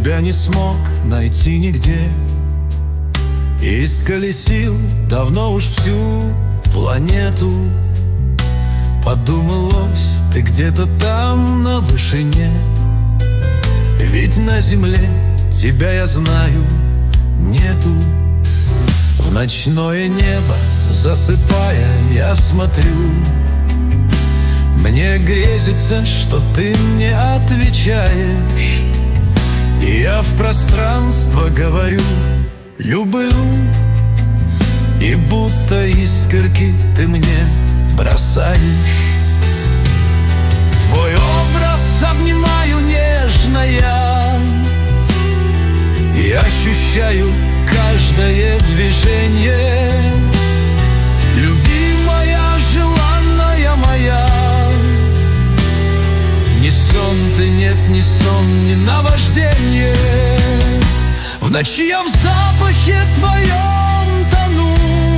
тебя не смог найти нигде. Исколесил давно уж всю планету. Подумалось, ты где-то там на вышине. Ведь на земле тебя, я знаю, нету. В ночное небо засыпая, я смотрю. Мне грезится, что ты мне отвечаешь, и я в пространство говорю: люблю. И будто искорки ты мне бросаешь. Твой образ обнимаю нежно я, и ощущаю каждое движение. Любимая, желанная моя, ни сон ты, нет, ни сон, ни наваждение. В ночи я в запахе твоем тону.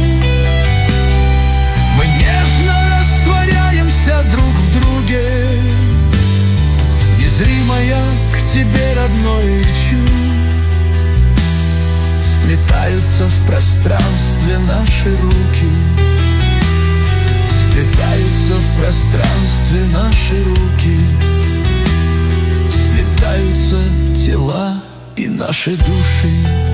Мы нежно растворяемся друг в друге. Незримо я к тебе, родной, лечу. Сплетаются в пространстве наши руки. Сплетаются в пространстве наши руки. Сплетаются тела и наши души.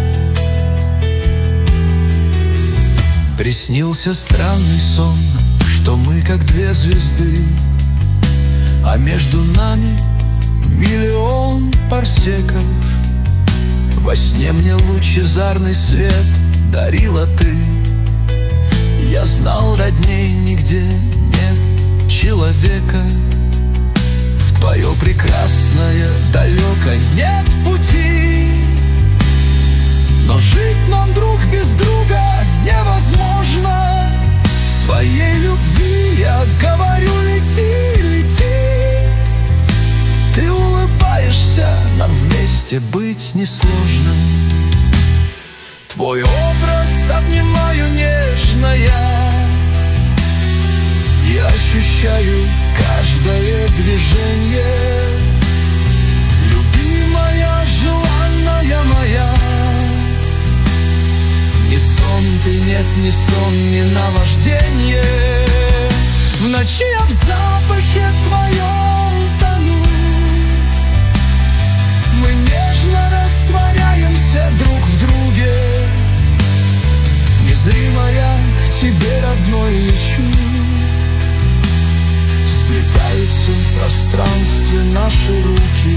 Приснился странный сон, что мы как две звезды, а между нами миллион парсеков. Во сне мне лучезарный свет дарила ты. Я знал, родней нигде нет человека. В твое прекрасное далеко нет пути. Но жить нам друг без друга невозможно. Своей любви я говорю: лети, лети. Ты улыбаешься, нам вместе быть несложно. Твой образ обнимаю нежно я, и ощущаю каждое движение. Любимая, желанная моя, ни сон ты, нет, ни сон, ни наваждение. В ночи я в запахе твоем тону. Мы нежно растворяемся друг в друге. Незримо я к тебе, родной, лечу. Сплетаются в пространстве наши руки.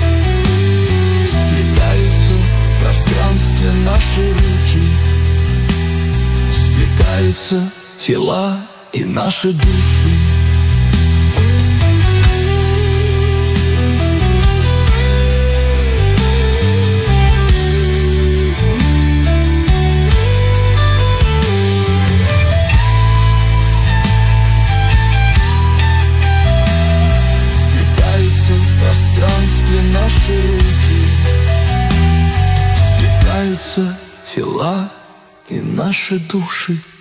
Сплетаются в пространстве наши руки. Сплетаются тела и наши души. Сплетаются в пространстве наши руки. Сплетаются тела и наши души.